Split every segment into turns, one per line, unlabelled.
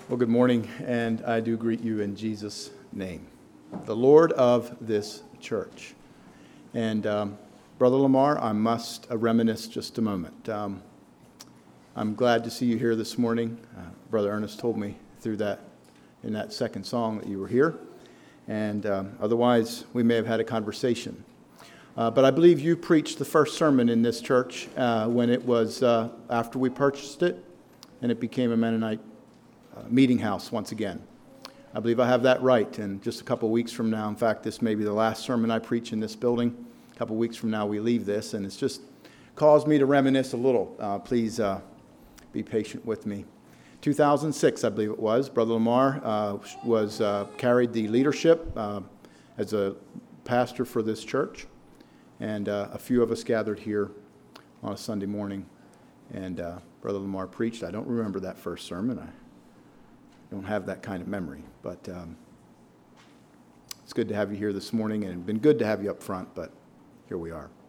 Well, good morning, and I do greet you in Jesus' name, the Lord of this church. And Brother Lamar, I must reminisce just a moment. I'm glad to see you here this morning. Brother Ernest told me through that, in that second song, that you were here. And otherwise, we may have had a conversation. But I believe you preached the first sermon in this church when it was after we purchased it, and it became a Mennonite meeting house once again. I believe I have that right, and just a couple weeks from now, in fact, this may be the last sermon I preach in this building. A couple weeks from now, we leave this, and it's just caused me to reminisce a little. Please be patient with me. 2006, I believe it was, Brother Lamar carried the leadership as a pastor for this church, and a few of us gathered here on a Sunday morning, and Brother Lamar preached. I don't remember that first sermon. I don't have that kind of memory, but it's good to have you here this morning, and it's been good to have you up front, but here we are.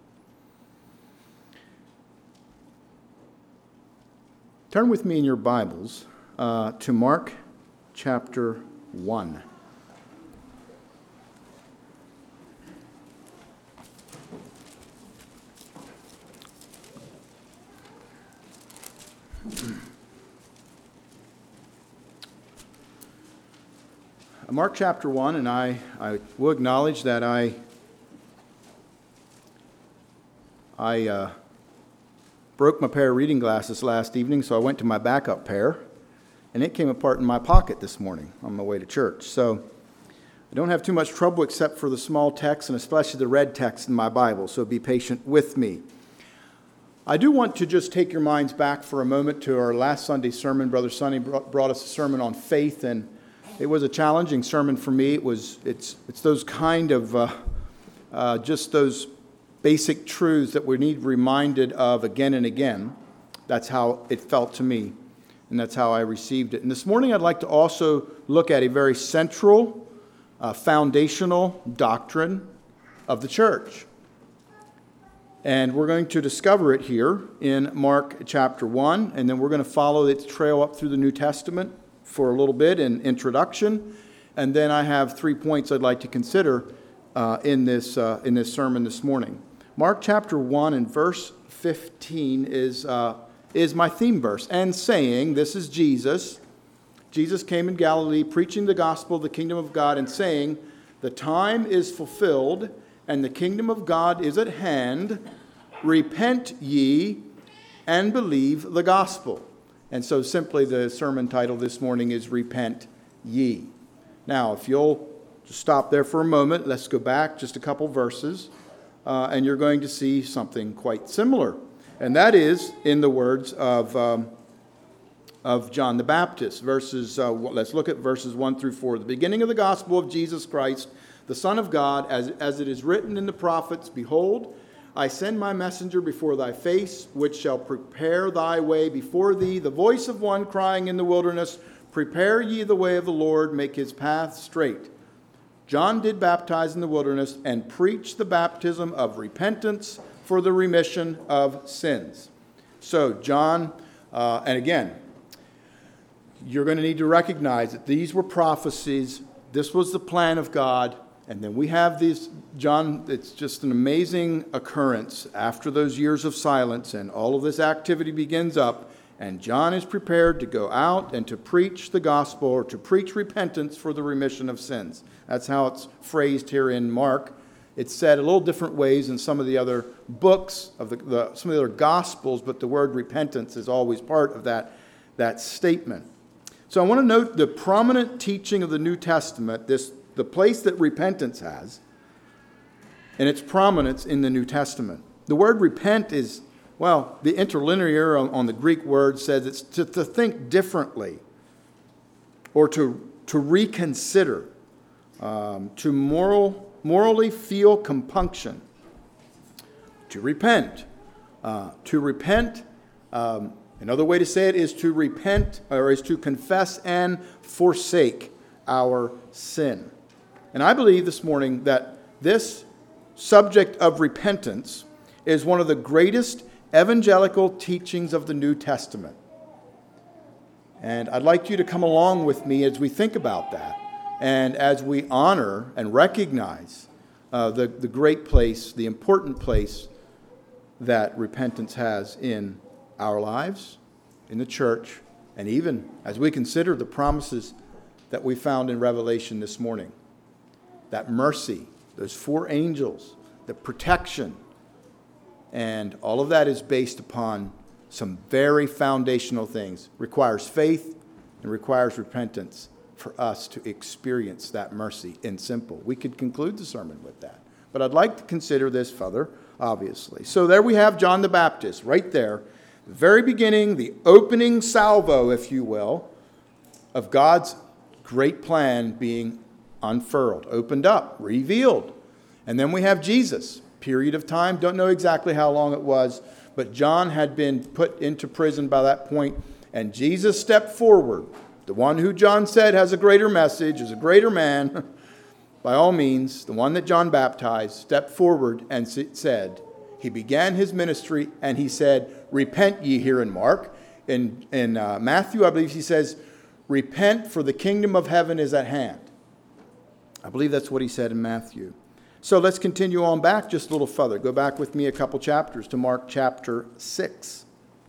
Turn with me in your Bibles to Mark chapter 1. Mark chapter 1, and I will acknowledge that I broke my pair of reading glasses last evening, so I went to my backup pair, and it came apart in my pocket this morning on my way to church. So I don't have too much trouble except for the small text, and especially the red text in my Bible, so be patient with me. I do want to just take your minds back for a moment to our last Sunday sermon. Brother Sonny brought us a sermon on faith, and it was a challenging sermon for me. It's those kind of just those basic truths that we need reminded of again and again. That's how it felt to me, and that's how I received it. And this morning I'd like to also look at a very central, foundational doctrine of the church. And we're going to discover it here in Mark chapter 1, and then we're going to follow its trail up through the New Testament for a little bit in introduction, and then I have 3 points I'd like to consider in this sermon this morning. Mark chapter 1 and verse 15 is my theme verse. And saying, this is Jesus. Jesus came in Galilee preaching the gospel of the kingdom of God and saying, the time is fulfilled and the kingdom of God is at hand. Repent ye and believe the gospel. And so simply the sermon title this morning is Repent Ye. Now, if you'll just stop there for a moment, let's go back just a couple verses, and you're going to see something quite similar. And that is in the words of John the Baptist. Let's look at verses 1 through 4. The beginning of the gospel of Jesus Christ, the Son of God, as it is written in the prophets, behold, I send my messenger before thy face, which shall prepare thy way before thee. The voice of one crying in the wilderness, prepare ye the way of the Lord, make his path straight. John did baptize in the wilderness and preach the baptism of repentance for the remission of sins. So John, and again, you're going to need to recognize that these were prophecies. This was the plan of God. And then we have these, John, it's just an amazing occurrence after those years of silence, and all of this activity begins up, and John is prepared to go out and to preach the gospel, or to preach repentance for the remission of sins. That's how it's phrased here in Mark. It's said a little different ways in some of the other books, of some of the other gospels, but the word repentance is always part of that statement. So I want to note the prominent teaching of the New Testament, the place that repentance has, and its prominence in the New Testament. The word repent is, well, the interlinear on the Greek word says it's to think differently, or to reconsider, to morally feel compunction, to repent. Another way to say it is to repent, or is to confess and forsake our sin. And I believe this morning that this subject of repentance is one of the greatest evangelical teachings of the New Testament. And I'd like you to come along with me as we think about that and as we honor and recognize the great place, the important place that repentance has in our lives, in the church, and even as we consider the promises that we found in Revelation this morning. That mercy, those 4 angels, the protection, and all of that is based upon some very foundational things. Requires faith and requires repentance for us to experience that mercy in simple. We could conclude the sermon with that. But I'd like to consider this further, obviously. So there we have John the Baptist, right there. The very beginning, the opening salvo, if you will, of God's great plan being unfurled, opened up, revealed. And then we have Jesus. Period of time, don't know exactly how long it was, but John had been put into prison by that point, and Jesus stepped forward. The one who John said has a greater message, is a greater man, by all means, the one that John baptized, stepped forward and said, he began his ministry, and he said, repent ye here in Mark. In Matthew, I believe he says, repent, for the kingdom of heaven is at hand. I believe that's what he said in Matthew. So let's continue on back just a little further. Go back with me a couple chapters to Mark chapter 6.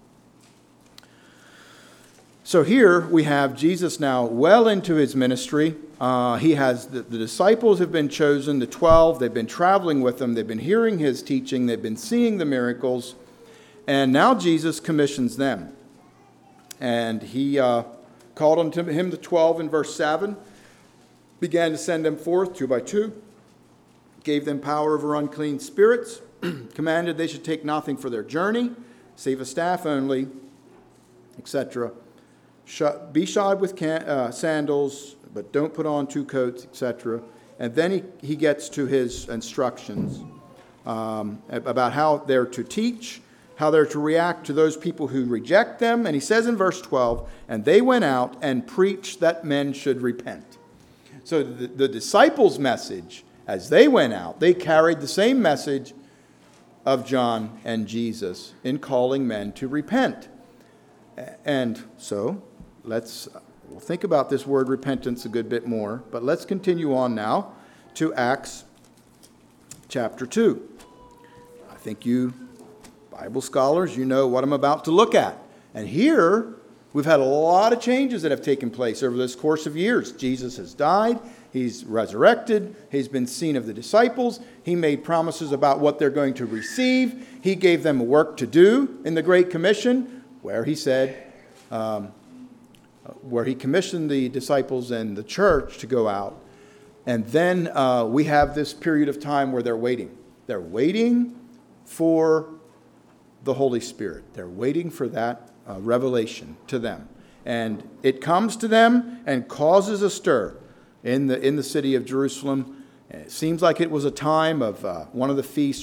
So here we have Jesus now well into his ministry. He has the disciples have been chosen, the 12. They've been traveling with him. They've been hearing his teaching. They've been seeing the miracles. And now Jesus commissions them. And he called unto him the 12 in verse 7. Began to send them forth 2 by 2. Gave them power over unclean spirits, commanded they should take nothing for their journey, save a staff only, etc. Be shod with sandals, but don't put on 2 coats, etc. And then he gets to his instructions about how they're to teach, how they're to react to those people who reject them. And he says in verse 12, and they went out and preached that men should repent. So the disciples' message, as they went out, they carried the same message of John and Jesus in calling men to repent. And so we'll think about this word repentance a good bit more, but let's continue on now to Acts chapter 2. I think you Bible scholars, you know what I'm about to look at. And here we've had a lot of changes that have taken place over this course of years. Jesus has died. He's resurrected. He's been seen of the disciples. He made promises about what they're going to receive. He gave them work to do in the Great Commission, where he said, where he commissioned the disciples and the church to go out. And then we have this period of time where they're waiting. They're waiting for the Holy Spirit. They're waiting for that revelation to them. And it comes to them and causes a stir in the city of Jerusalem. And it seems like it was a time of one of the feasts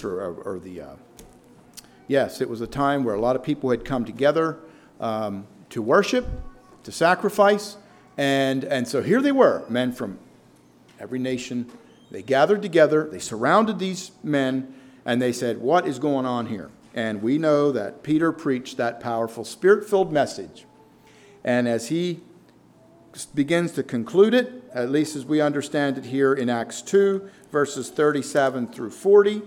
yes, it was a time where a lot of people had come together to worship, to sacrifice. And so here they were, men from every nation. They gathered together, they surrounded these men, and they said, what is going on here? And we know that Peter preached that powerful Spirit-filled message. And as he begins to conclude it, at least as we understand it here in Acts 2, verses 37 through 40,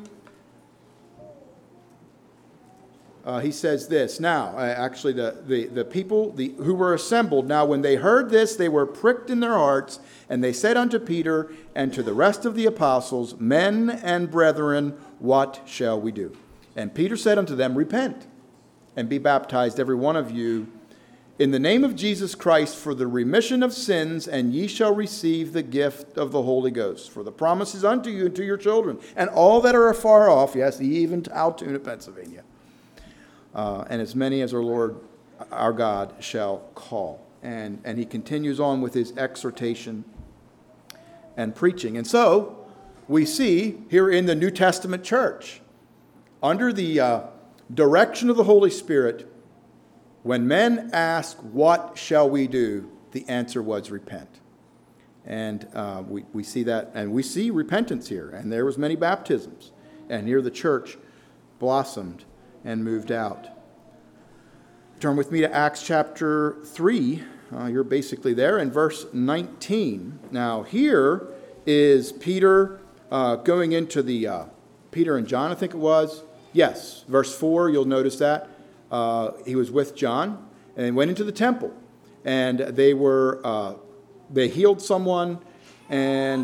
he says this. Now, actually, the people who were assembled, now when they heard this, they were pricked in their hearts, and they said unto Peter and to the rest of the apostles, men and brethren, what shall we do? And Peter said unto them, repent, and be baptized, every one of you, in the name of Jesus Christ for the remission of sins, and ye shall receive the gift of the Holy Ghost. For the promise is unto you and to your children, and all that are afar off, yes, even to Altoona, Pennsylvania, and as many as our Lord, our God, shall call. And he continues on with his exhortation and preaching. And so we see here in the New Testament church, under the direction of the Holy Spirit, when men ask, what shall we do? The answer was repent. And we see that, and we see repentance here. And there was many baptisms. And here the church blossomed and moved out. Turn with me to Acts chapter 3, You're basically there in verse 19. Now, here is Peter going into the, Peter and John, I think it was. Yes, verse 4, you'll notice that. He was with John and went into the temple. And they healed someone, and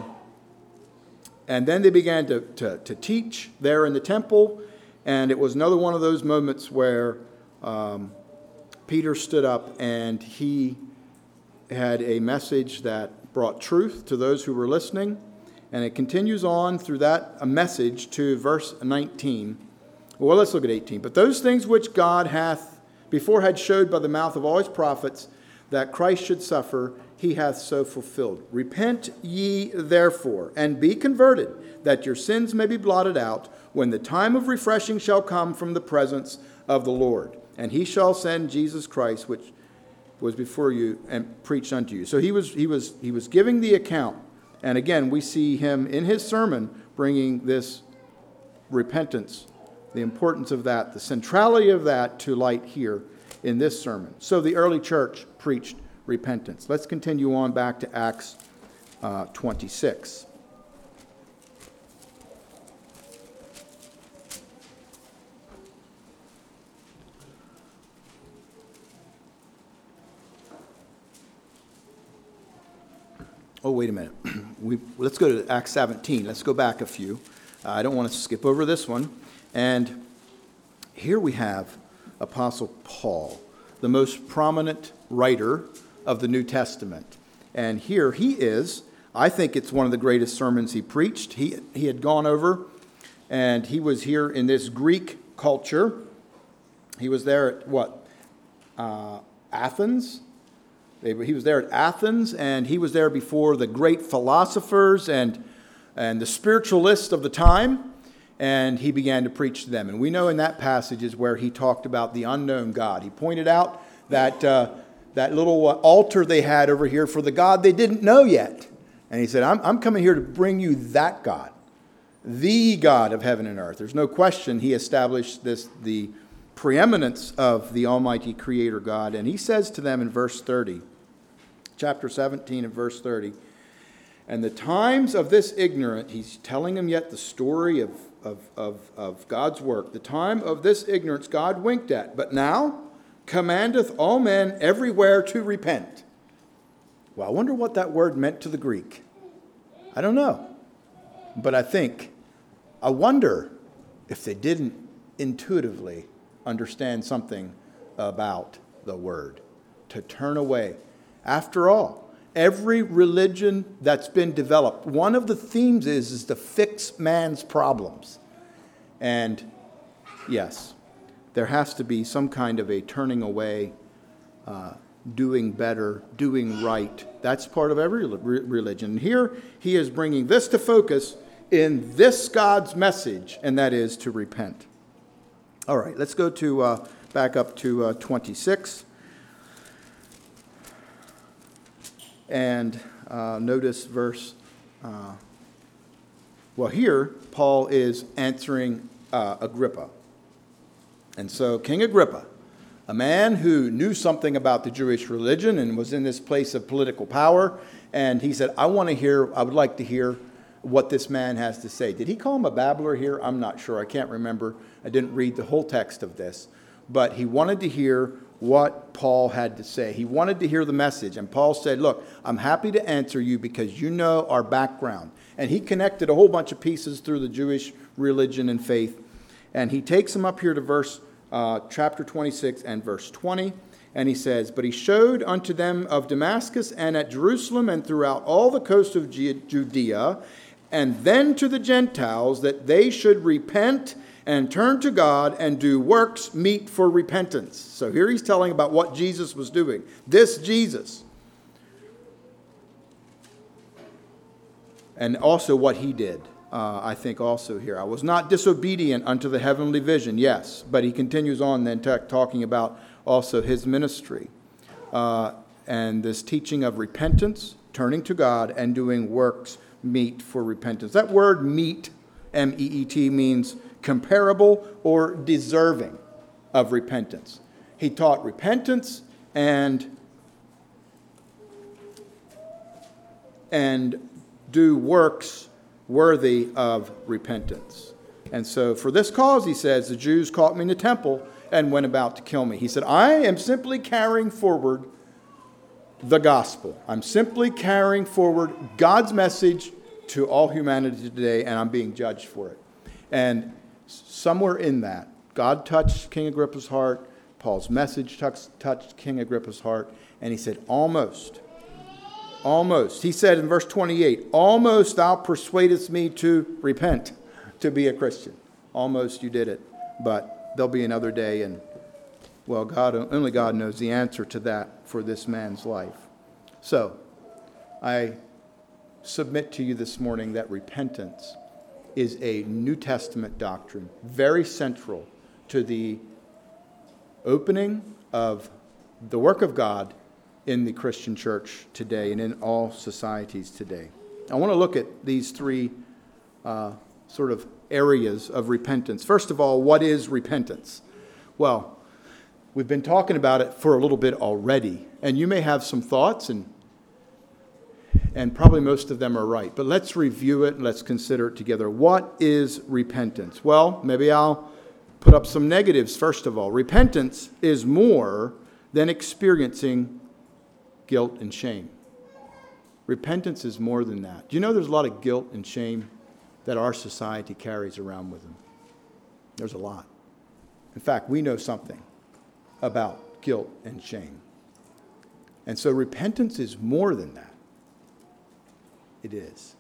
then they began to teach there in the temple. And it was another one of those moments where Peter stood up and he had a message that brought truth to those who were listening. And it continues on through that a message to verse 19. Well, let's look at 18. But those things which God hath before had showed by the mouth of all his prophets that Christ should suffer, he hath so fulfilled. Repent ye therefore, and be converted, that your sins may be blotted out, when the time of refreshing shall come from the presence of the Lord. And he shall send Jesus Christ, which was before you, and preached unto you. So he was giving the account. And again, we see him in his sermon bringing this repentance, the importance of that, the centrality of that to light here in this sermon. So the early church preached repentance. Let's continue on back to Acts 26. Oh, wait a minute. Let's go to Acts 17. Let's go back a few. I don't want to skip over this one. And here we have Apostle Paul, the most prominent writer of the New Testament. And here he is. I think it's one of the greatest sermons he preached. He had gone over, and he was here in this Greek culture. He was there at Athens. He was there at Athens, and he was there before the great philosophers and the spiritualists of the time, and he began to preach to them. And we know in that passage is where he talked about the unknown God. He pointed out that that little altar they had over here for the God they didn't know yet. And he said, I'm coming here to bring you that God, the God of heaven and earth. There's no question he established the preeminence of the Almighty Creator God. And he says to them in verse 30, chapter 17 and verse 30, and the times of this ignorant, he's telling them yet the story of God's work. The time of this ignorance God winked at, but now commandeth all men everywhere to repent. Well, I wonder what that word meant to the Greek. I don't know. But I wonder if they didn't intuitively understand something about the word, to turn away. After all, every religion that's been developed, one of the themes is to fix man's problems. And yes, there has to be some kind of a turning away, doing better, doing right. That's part of every religion. And here he is bringing this to focus in this God's message, and that is to repent. All right, let's go to back up to 26. And notice verse, here Paul is answering Agrippa. And so King Agrippa, a man who knew something about the Jewish religion and was in this place of political power, and he said, I would like to hear what this man has to say. Did he call him a babbler here? I'm not sure. I can't remember. I didn't read the whole text of this. But he wanted to hear what Paul had to say. He wanted to hear the message. And Paul said, look, I'm happy to answer you because you know our background. And he connected a whole bunch of pieces through the Jewish religion and faith. And he takes them up here to chapter 26 and verse 20. And he says, but he showed unto them of Damascus and at Jerusalem and throughout all the coast of Judea, and then to the Gentiles, that they should repent and turn to God and do works meet for repentance. So here he's telling about what Jesus was doing. This Jesus. And also what he did, I think also here. I was not disobedient unto the heavenly vision, yes. But he continues on then talking about also his ministry. And this teaching of repentance, turning to God, and doing works meet for repentance. That word meet, M-E-E-T, means comparable or deserving of repentance. He taught repentance and and do works worthy of repentance. And so for this cause, he says, the Jews caught me in the temple and went about to kill me. He said, I am simply carrying forward the gospel. I'm simply carrying forward God's message to all humanity today, and I'm being judged for it. And somewhere in that, God touched King Agrippa's heart. Paul's message touched King Agrippa's heart. And he said, almost. He said in verse 28, almost thou persuadest me to repent, to be a Christian. Almost you did it. But there'll be another day, and well, only God knows the answer to that for this man's life. So, I submit to you this morning that repentance is a New Testament doctrine, very central to the opening of the work of God in the Christian church today and in all societies today. I want to look at these three sort of areas of repentance. First of all, what is repentance? Well, we've been talking about it for a little bit already, and you may have some thoughts, and probably most of them are right. But let's review it and let's consider it together. What is repentance? Well, maybe I'll put up some negatives first of all. Repentance is more than experiencing guilt and shame. Repentance is more than that. Do you know there's a lot of guilt and shame that our society carries around with them? There's a lot. In fact, we know something about guilt and shame. And so repentance is more than that. It is.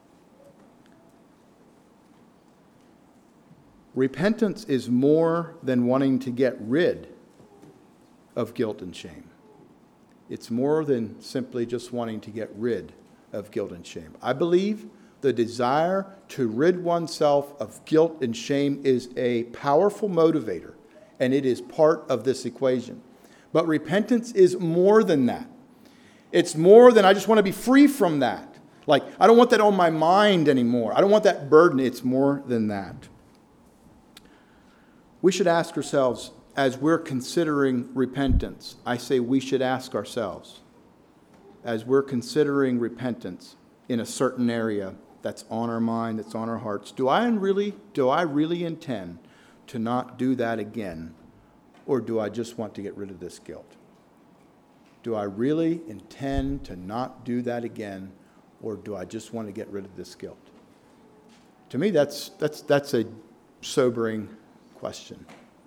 Repentance is more than wanting to get rid of guilt and shame. It's more than simply just wanting to get rid of guilt and shame. I believe the desire to rid oneself of guilt and shame is a powerful motivator, and it is part of this equation. But repentance is more than that. It's more than I just want to be free from that. Like, I don't want that on my mind anymore. I don't want that burden. It's more than that. We should ask ourselves, as we're considering repentance, I say we should ask ourselves, as we're considering repentance in a certain area that's on our mind, that's on our hearts, do I really intend to not do that again, or do I just want to get rid of this guilt? Do I really intend to not do that again, or do I just want to get rid of this guilt? To me, that's a sobering question.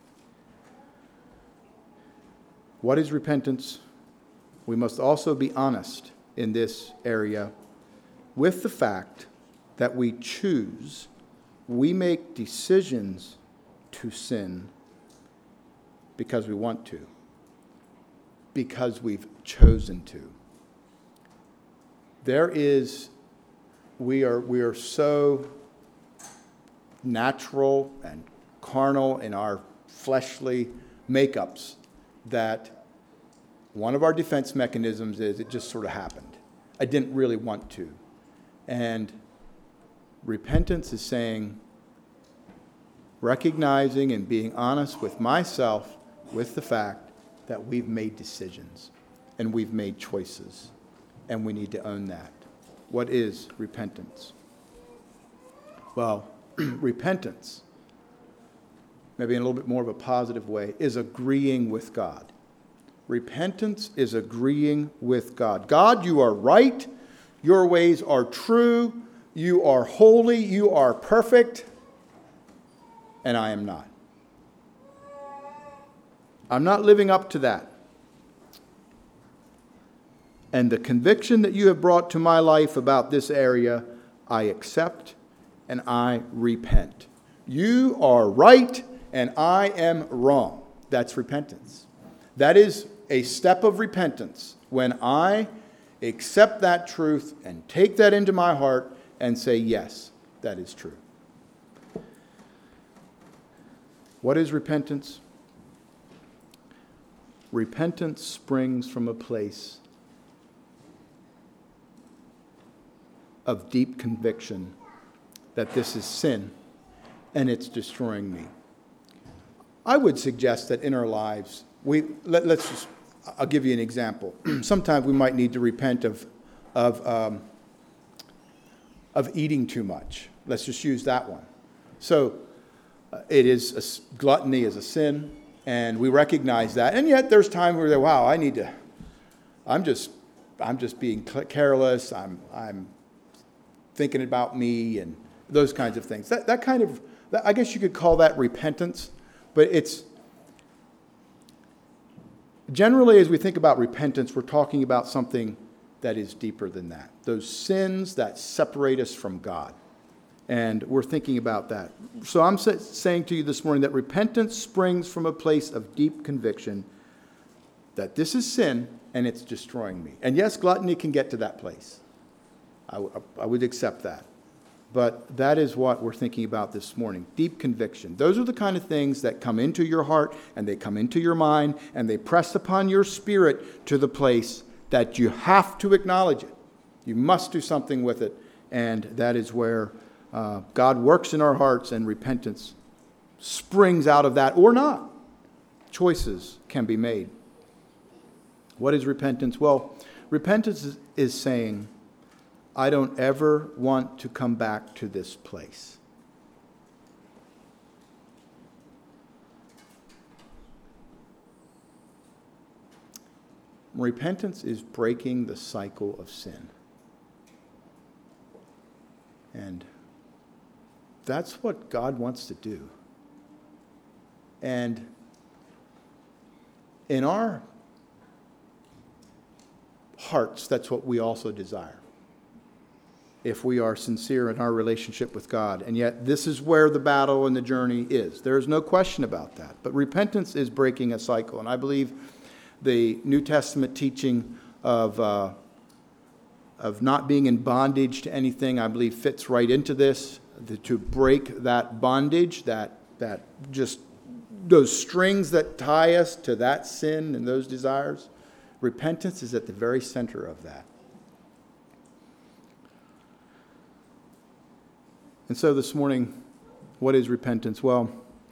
What is repentance? We must also be honest in this area with the fact that we make decisions to sin because we want to, because we've chosen to. We are so natural and carnal in our fleshly makeups that one of our defense mechanisms is it just sort of happened. I didn't really want to. And repentance is saying, recognizing and being honest with myself with the fact that we've made decisions and we've made choices. And we need to own that. What is repentance? Well, repentance, maybe in a little bit more of a positive way, is agreeing with God. Repentance is agreeing with God. God, you are right. Your ways are true. You are holy. You are perfect. And I am not. I'm not living up to that. And the conviction that you have brought to my life about this area, I accept and I repent. You are right and I am wrong. That's repentance. That is a step of repentance when I accept that truth and take that into my heart and say, yes, that is true. What is repentance? Repentance springs from a place of deep conviction that this is sin and it's destroying me. I would suggest that in our lives, I'll give you an example. Sometimes we might need to repent of of eating too much. Let's just use that one. So gluttony is a sin, and we recognize that. And yet there's times where wow, I'm just being careless. I'm thinking about me and those kinds of things. That kind of, I guess you could call that repentance, but it's generally, as we think about repentance, we're talking about something that is deeper than that. Those sins that separate us from God. And we're thinking about that. So I'm saying to you this morning that repentance springs from a place of deep conviction that this is sin and it's destroying me. And yes, gluttony can get to that place. I would accept that. But that is what we're thinking about this morning. Deep conviction. Those are the kind of things that come into your heart and they come into your mind and they press upon your spirit to the place that you have to acknowledge it. You must do something with it. And that is where God works in our hearts, and repentance springs out of that or not. Choices can be made. What is repentance? Well, repentance is saying, I don't ever want to come back to this place. Repentance is breaking the cycle of sin. And that's what God wants to do. And in our hearts, that's what we also desire, if we are sincere in our relationship with God. And yet this is where the battle and the journey is. There's no question about that. But repentance is breaking a cycle. And I believe the New Testament teaching of not being in bondage to anything, I believe fits right into this. To break that bondage, that just those strings that tie us to that sin and those desires. Repentance is at the very center of that. And so this morning, what is repentance? Well,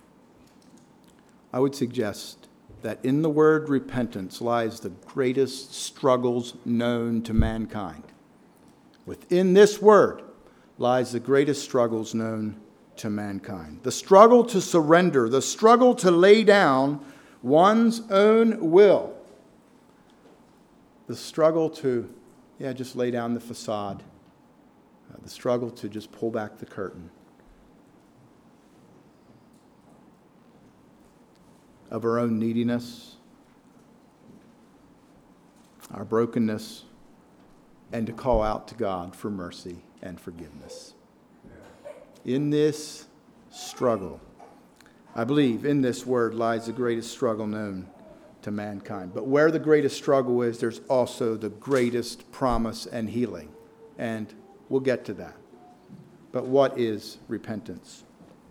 I would suggest that in the word repentance lies the greatest struggles known to mankind. Within this word lies the greatest struggles known to mankind. The struggle to surrender, the struggle to lay down one's own will. The struggle to, just lay down the facade. The struggle to just pull back the curtain of our own neediness, our brokenness, and to call out to God for mercy and forgiveness. In this struggle, I believe in this word lies the greatest struggle known to mankind. But where the greatest struggle is, there's also the greatest promise and healing. And we'll get to that. But what is repentance?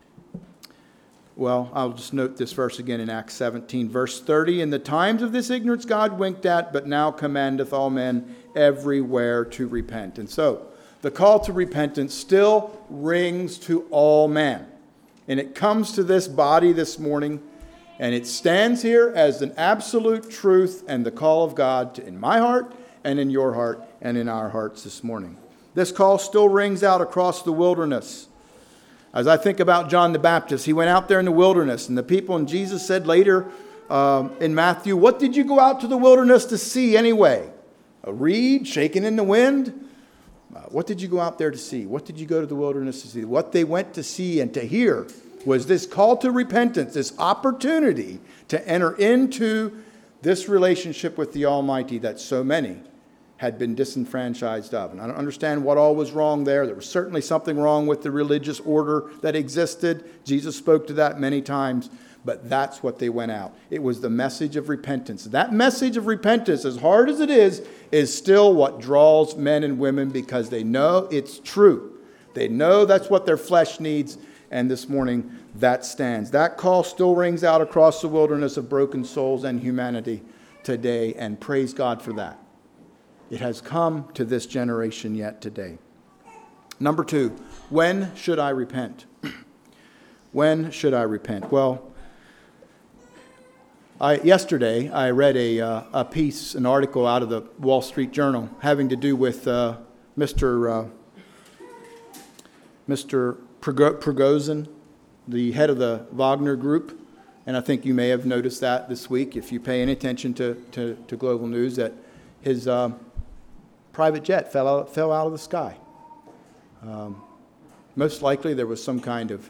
Well, I'll just note this verse again in Acts 17, verse 30. In the times of this ignorance God winked at, but now commandeth all men everywhere to repent. And so, the call to repentance still rings to all men. And it comes to this body this morning, and it stands here as an absolute truth and the call of God in my heart and in your heart and in our hearts this morning. This call still rings out across the wilderness. As I think about John the Baptist, he went out there in the wilderness, and the people, and Jesus said later in Matthew, what did you go out to the wilderness to see anyway? A reed shaking in the wind? What did you go out there to see? What did you go to the wilderness to see? What they went to see and to hear was this call to repentance, this opportunity to enter into this relationship with the Almighty that so many had been disenfranchised of. And I don't understand what all was wrong there. There was certainly something wrong with the religious order that existed. Jesus spoke to that many times, but that's what they went out. It was the message of repentance. That message of repentance, as hard as it is still what draws men and women because they know it's true. They know that's what their flesh needs, and this morning that stands. That call still rings out across the wilderness of broken souls and humanity today, and praise God for that. It has come to this generation yet today. Number 2, when should I repent? When should I repent? Well, yesterday I read a piece, an article out of the Wall Street Journal having to do with Mr. Mr. Prigozhin, the head of the Wagner Group, and I think you may have noticed that this week if you pay any attention to global news, that his private jet fell out of the sky. Most likely there was some kind of,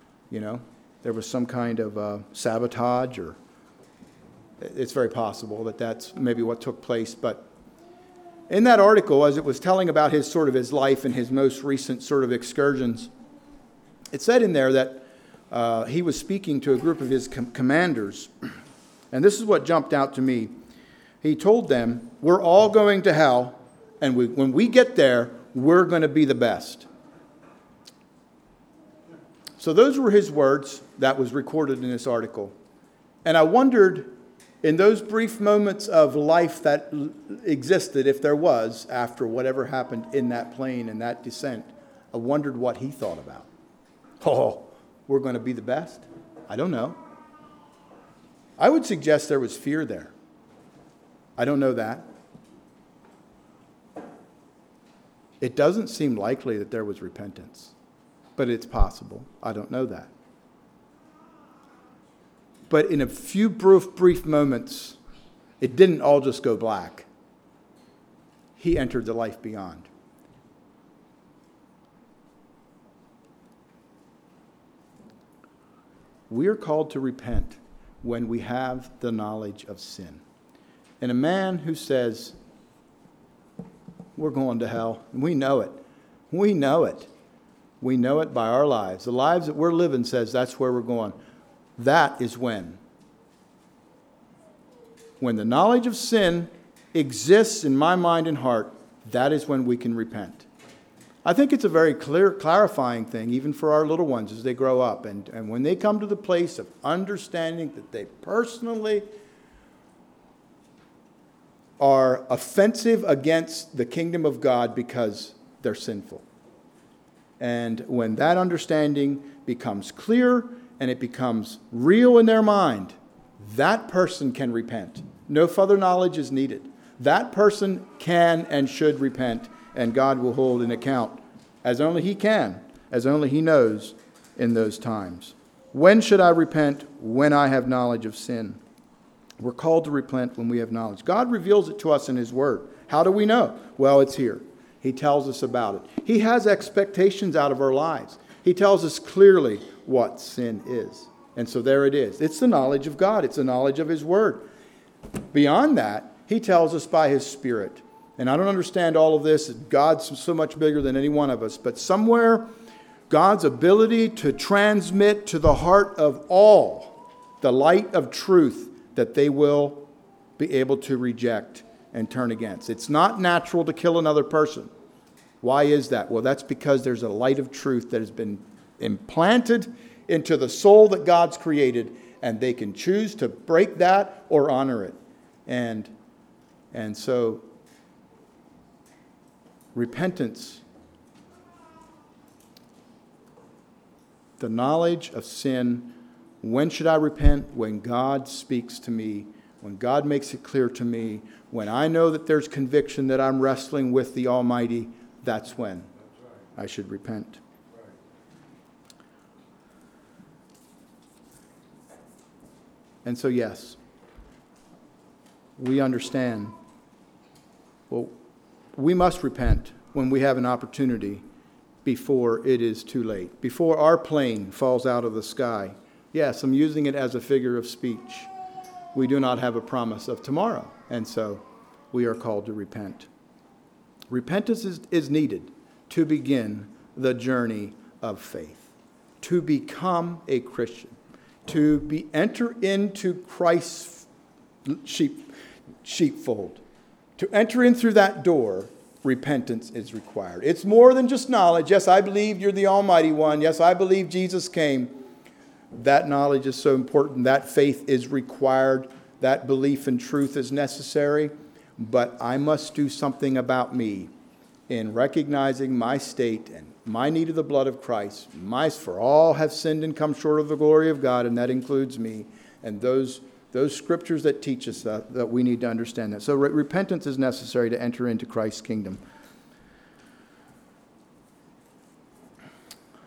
sabotage, or it's very possible that that's maybe what took place. But in that article, as it was telling about his life and his most recent sort of excursions, it said in there that he was speaking to a group of his commanders, and this is what jumped out to me. He told them, "We're all going to hell, and when we get there, we're going to be the best." So those were his words. That was recorded in this article. And I wondered, in those brief moments of life that existed, if there was, after whatever happened in that plane and that descent, I wondered what he thought about. Oh, we're going to be the best? I don't know. I would suggest there was fear there. I don't know that. It doesn't seem likely that there was repentance, but it's possible. I don't know that. But in a few brief moments, it didn't all just go black. He entered the life beyond. We are called to repent when we have the knowledge of sin. And a man who says, we're going to hell, and we know it. We know it. We know it by our lives. The lives that we're living says that's where we're going. That is when the knowledge of sin exists in my mind and heart, that is when we can repent. I think it's a very clarifying thing, even for our little ones as they grow up. And when they come to the place of understanding that they personally are offensive against the kingdom of God because they're sinful. And when that understanding becomes clear and it becomes real in their mind, that person can repent. No further knowledge is needed. That person can and should repent, and God will hold an account as only He can, as only He knows in those times. When should I repent? When I have knowledge of sin. We're called to repent when we have knowledge. God reveals it to us in His Word. How do we know? Well, it's here. He tells us about it. He has expectations out of our lives. He tells us clearly what sin is. And so there it is. It's the knowledge of God. It's the knowledge of His Word. Beyond that, He tells us by His Spirit. And I don't understand all of this. God's so much bigger than any one of us. But somewhere, God's ability to transmit to the heart of all the light of truth that they will be able to reject and turn against. It's not natural to kill another person. Why is that? Well, that's because there's a light of truth that has been implanted into the soul that God's created, and they can choose to break that or honor it. And so repentance, the knowledge of sin. When should I repent? When God speaks to me, when God makes it clear to me, when I know that there's conviction that I'm wrestling with the Almighty, that's when I should repent. And so, yes, we understand. Well, we must repent when we have an opportunity before it is too late, before our plane falls out of the sky. Yes, I'm using it as a figure of speech. We do not have a promise of tomorrow, and so we are called to repent. Repentance is needed to begin the journey of faith, to become a Christian, to enter into Christ's sheepfold. To enter in through that door, repentance is required. It's more than just knowledge. Yes, I believe you're the Almighty One. Yes, I believe Jesus came. That knowledge is so important. That faith is required. That belief in truth is necessary. But I must do something about me in recognizing my state and my need of the blood of Christ. For all have sinned and come short of the glory of God, and that includes me. And those scriptures that teach us that we need to understand that. So repentance is necessary to enter into Christ's kingdom.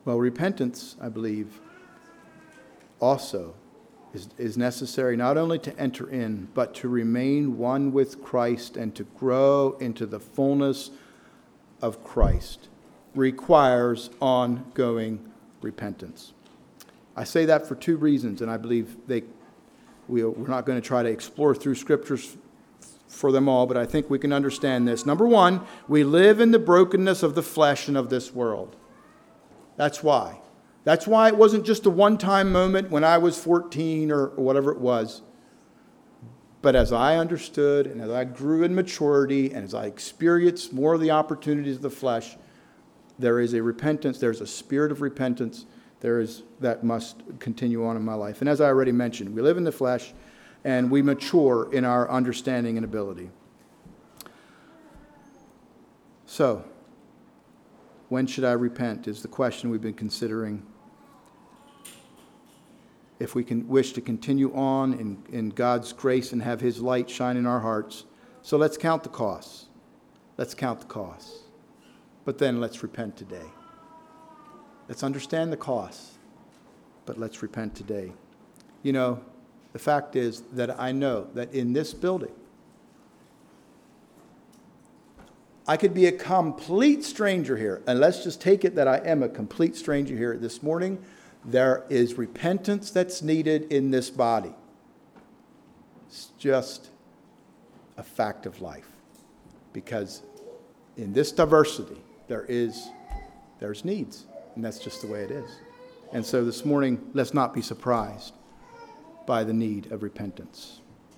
Well, repentance, I believe, also is necessary not only to enter in, but to remain one with Christ and to grow into the fullness of Christ. Requires ongoing repentance. I say that for two reasons, and I believe we're not going to try to explore through scriptures for them all, but I think we can understand this. Number one, we live in the brokenness of the flesh and of this world. That's why. That's why it wasn't just a one-time moment when I was 14 or whatever it was. But as I understood and as I grew in maturity and as I experienced more of the opportunities of the flesh, there is a repentance, there's a spirit of repentance that must continue on in my life. And as I already mentioned, we live in the flesh and we mature in our understanding and ability. So, when should I repent is the question we've been considering. If we can wish to continue on in God's grace and have His light shine in our hearts. So let's count the costs. Let's count the costs. But then let's repent today. Let's understand the costs, but let's repent today. You know, the fact is that I know that in this building, I could be a complete stranger here, and let's just take it that I am a complete stranger here this morning. There is repentance that's needed in this body. It's just a fact of life. Because in this diversity, there's needs. And that's just the way it is. And so this morning, let's not be surprised by the need of repentance.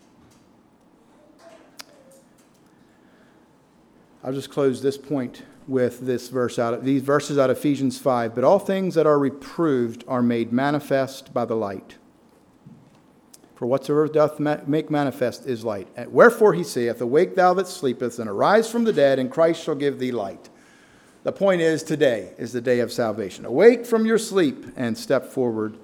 I'll just close this point with these verses out of Ephesians 5. But all things that are reproved are made manifest by the light. For whatsoever doth make manifest is light. And wherefore he saith, Awake thou that sleepest, and arise from the dead, and Christ shall give thee light. The point is, today is the day of salvation. Awake from your sleep and step forward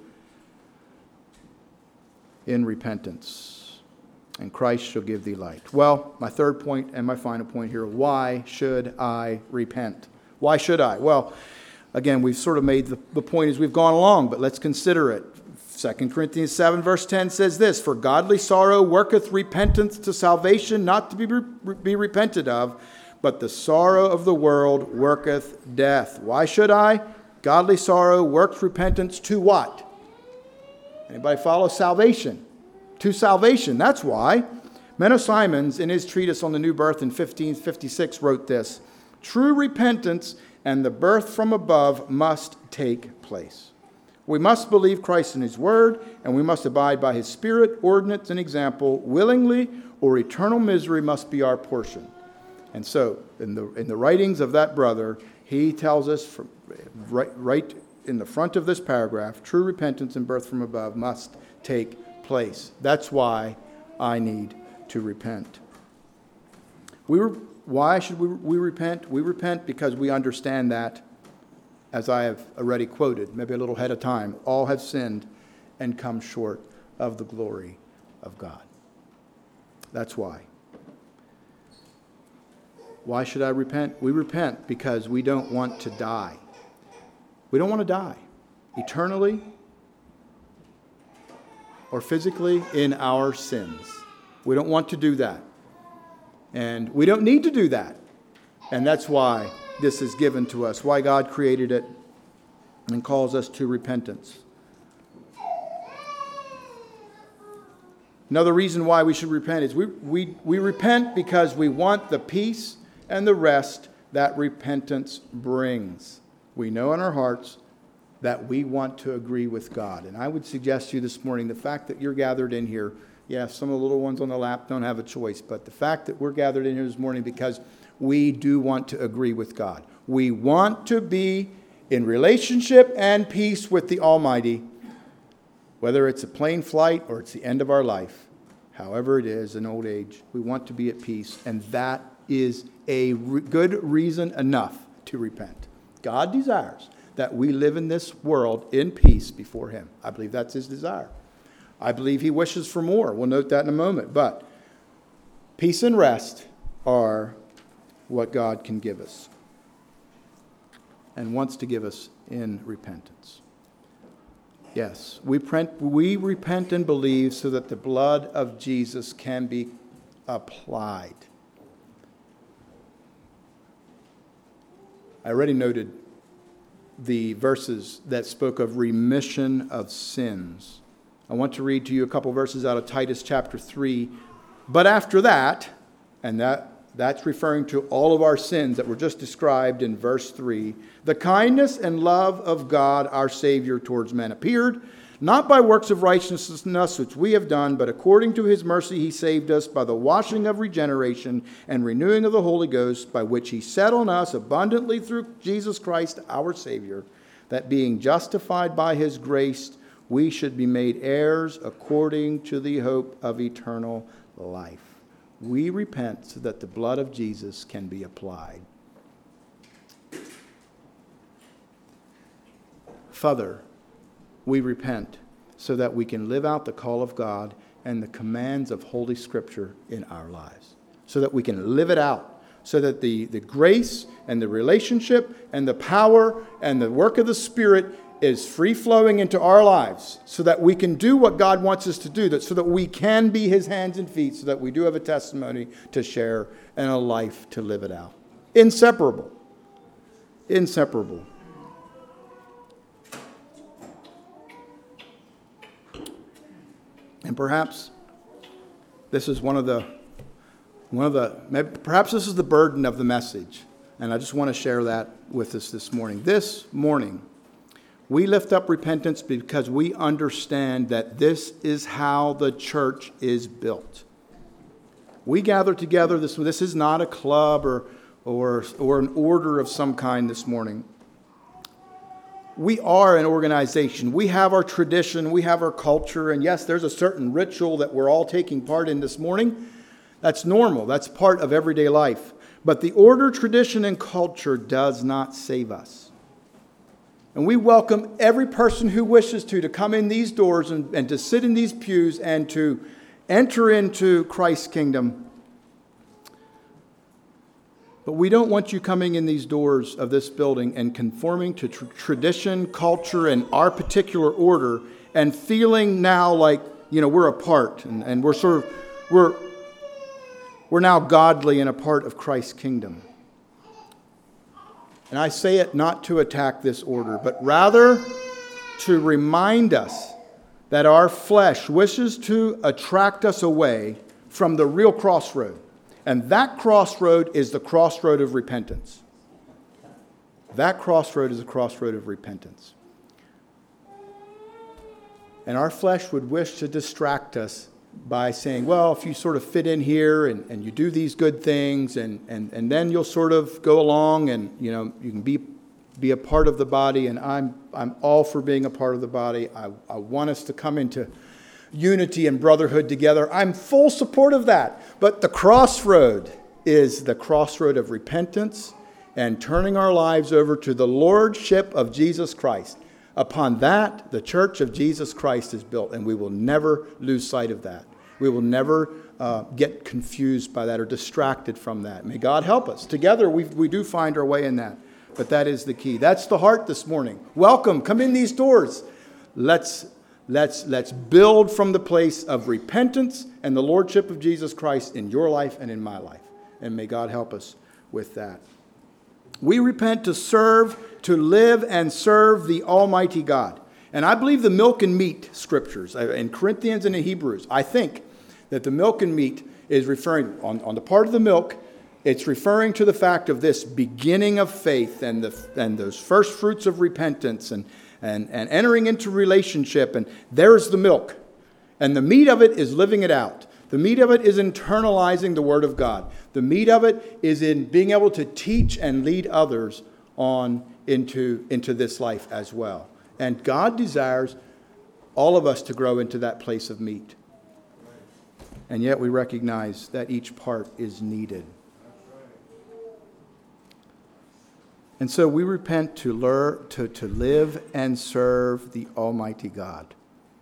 in repentance, and Christ shall give thee light. Well, my third point and my final point here, why should I repent? Why should I? Well, again, we've sort of made the point as we've gone along, but let's consider it. 2 Corinthians 7 verse 10 says this, For godly sorrow worketh repentance to salvation, not to be repented of, but the sorrow of the world worketh death. Why should I? Godly sorrow works repentance to what? Anybody follow? Salvation. To salvation. That's why. Menno Simons, in his treatise on the new birth in 1556, wrote this, True repentance and the birth from above must take place. We must believe Christ in His Word, and we must abide by His Spirit, ordinance, and example willingly, or eternal misery must be our portion. And so, in the writings of that brother, he tells us right in the front of this paragraph, true repentance and birth from above must take place. That's why I need to repent. Why should we repent? We repent because we understand that, as I have already quoted, maybe a little ahead of time, all have sinned and come short of the glory of God. That's why. Why should I repent? We repent because we don't want to die. We don't want to die eternally or physically in our sins. We don't want to do that. And we don't need to do that. And that's why this is given to us, why God created it and calls us to repentance. Another reason why we should repent is we repent because we want the peace and the rest that repentance brings. We know in our hearts that we want to agree with God. And I would suggest to you this morning, the fact that you're gathered in here, yes, some of the little ones on the lap don't have a choice, but the fact that we're gathered in here this morning because we do want to agree with God. We want to be in relationship and peace with the Almighty, whether it's a plane flight or it's the end of our life. However it is, in old age, we want to be at peace, and that is a good reason enough to repent. God desires that we live in this world in peace before Him. I believe that's His desire. I believe He wishes for more. We'll note that in a moment. But peace and rest are what God can give us and wants to give us in repentance. Yes, we repent and believe so that the blood of Jesus can be applied. I already noted the verses that spoke of remission of sins. I want to read to you a couple verses out of Titus chapter 3. But after that, and that's referring to all of our sins that were just described in verse 3, the kindness and love of God our Savior towards men appeared, not by works of righteousness which we have done, but according to his mercy he saved us by the washing of regeneration and renewing of the Holy Ghost, by which he set on us abundantly through Jesus Christ our Savior, that being justified by his grace, we should be made heirs according to the hope of eternal life. We repent so that the blood of Jesus can be applied. Father, we repent so that we can live out the call of God and the commands of Holy Scripture in our lives. So that we can live it out. So that the grace and the relationship and the power and the work of the Spirit is free-flowing into our lives. So that we can do what God wants us to do. So that we can be his hands and feet. So that we do have a testimony to share and a life to live it out. Inseparable. Inseparable. And perhaps this is perhaps this is the burden of the message. And I just want to share that with us this morning. This morning, we lift up repentance because we understand that this is how the church is built. We gather together. This is not a club or an order of some kind this morning. We are an organization. We have our tradition. We have our culture. And yes, there's a certain ritual that we're all taking part in this morning. That's normal. That's part of everyday life. But the order, tradition, and culture does not save us. And we welcome every person who wishes to come in these doors and to sit in these pews and to enter into Christ's kingdom. But we don't want you coming in these doors of this building and conforming to tradition, culture, and our particular order and feeling now like, we're a part and we're now godly and a part of Christ's kingdom. And I say it not to attack this order, but rather to remind us that our flesh wishes to attract us away from the real crossroad. And that crossroad is the crossroad of repentance. That crossroad is the crossroad of repentance. And our flesh would wish to distract us by saying, well, if you sort of fit in here and you do these good things and then you'll sort of go along and, you can be a part of the body, and I'm all for being a part of the body. I want us to come into unity and brotherhood together. I'm full support of that. But the crossroad is the crossroad of repentance and turning our lives over to the lordship of Jesus Christ. Upon that, the church of Jesus Christ is built, and we will never lose sight of that. We will never get confused by that or distracted from that. May God help us. Together, we do find our way in that. But that is the key. That's the heart this morning. Welcome. Come in these doors. Let's build from the place of repentance and the lordship of Jesus Christ in your life and in my life. And may God help us with that. We repent to serve, to live and serve the Almighty God. And I believe the milk and meat scriptures in Corinthians and in Hebrews, I think that the milk and meat is referring, on the part of the milk, it's referring to the fact of this beginning of faith and those first fruits of repentance and entering into relationship. And there's the milk. And the meat of it is living it out. The meat of it is internalizing the Word of God. The meat of it is in being able to teach and lead others on into this life as well. And God desires all of us to grow into that place of meat. And yet we recognize that each part is needed. And so we repent to learn to live and serve the Almighty God.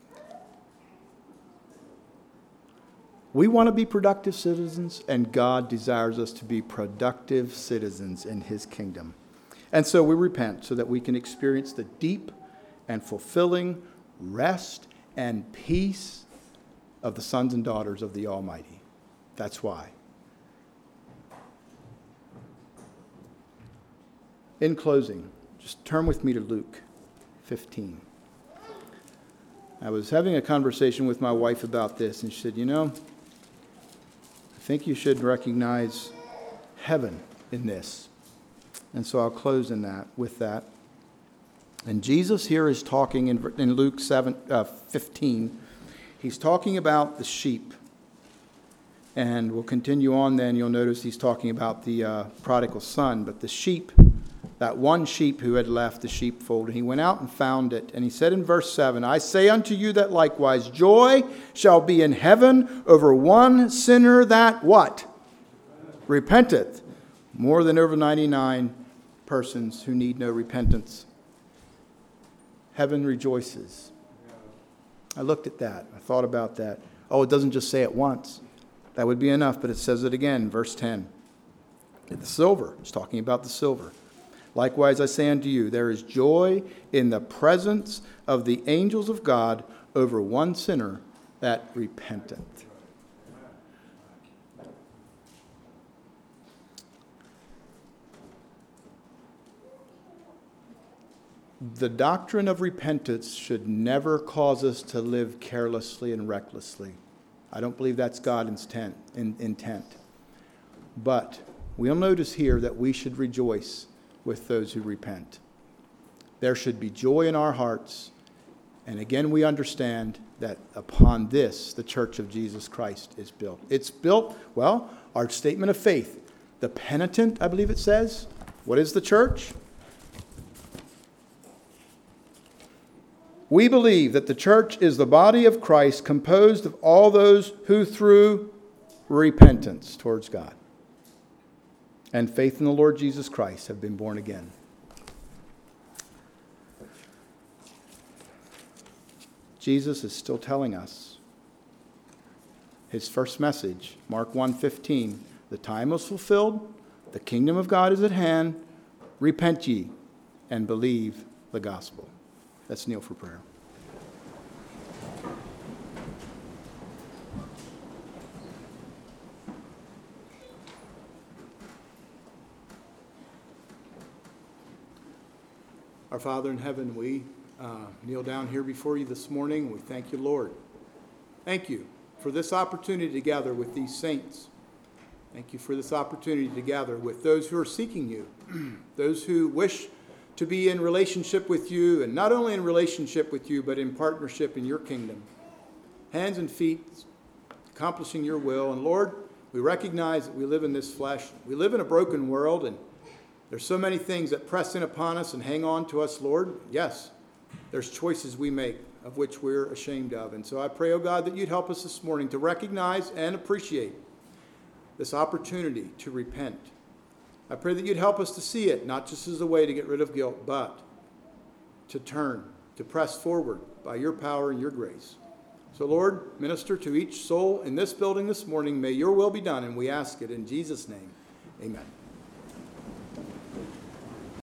We want to be productive citizens, and God desires us to be productive citizens in His kingdom. And so we repent so that we can experience the deep and fulfilling rest and peace of the sons and daughters of the Almighty. That's why. In closing, just turn with me to Luke 15. I was having a conversation with my wife about this, and she said, I think you should recognize heaven in this. And so I'll close with that. And Jesus here is talking in Luke 15. He's talking about the sheep. And we'll continue on then. You'll notice he's talking about the prodigal son. But the sheep, that one sheep who had left the sheepfold, and he went out and found it. And he said in verse 7, I say unto you that likewise joy shall be in heaven over one sinner that what? Repenteth, more than over 99 persons who need no repentance. Heaven rejoices. I looked at that. I thought about that. Oh, it doesn't just say it once. That would be enough, but it says it again, verse 10. The silver, it's talking about the silver. Likewise, I say unto you, there is joy in the presence of the angels of God over one sinner that repenteth. The doctrine of repentance should never cause us to live carelessly and recklessly. I don't believe that's God's intent. But we'll notice here that we should rejoice with those who repent. There should be joy in our hearts. And again, we understand that upon this, the church of Jesus Christ is built. It's built, our statement of faith. The penitent, I believe it says. What is the church? We believe that the church is the body of Christ composed of all those who through repentance towards God and faith in the Lord Jesus Christ have been born again. Jesus is still telling us his first message, Mark 1:15, the time is fulfilled, the kingdom of God is at hand, repent ye and believe the gospel. Let's kneel for prayer. Our Father in heaven, we kneel down here before you this morning. We thank you, Lord. Thank you for this opportunity to gather with these saints. Thank you for this opportunity to gather with those who are seeking you, those who wish to be in relationship with you, and not only in relationship with you, but in partnership in your kingdom. Hands and feet, accomplishing your will. And Lord, we recognize that we live in this flesh. We live in a broken world, and there's so many things that press in upon us and hang on to us, Lord. Yes, there's choices we make of which we're ashamed of. And so I pray, oh God, that you'd help us this morning to recognize and appreciate this opportunity to repent. I pray that you'd help us to see it, not just as a way to get rid of guilt, but to turn, to press forward by your power and your grace. So Lord, minister to each soul in this building this morning. May your will be done, and we ask it in Jesus' name. Amen.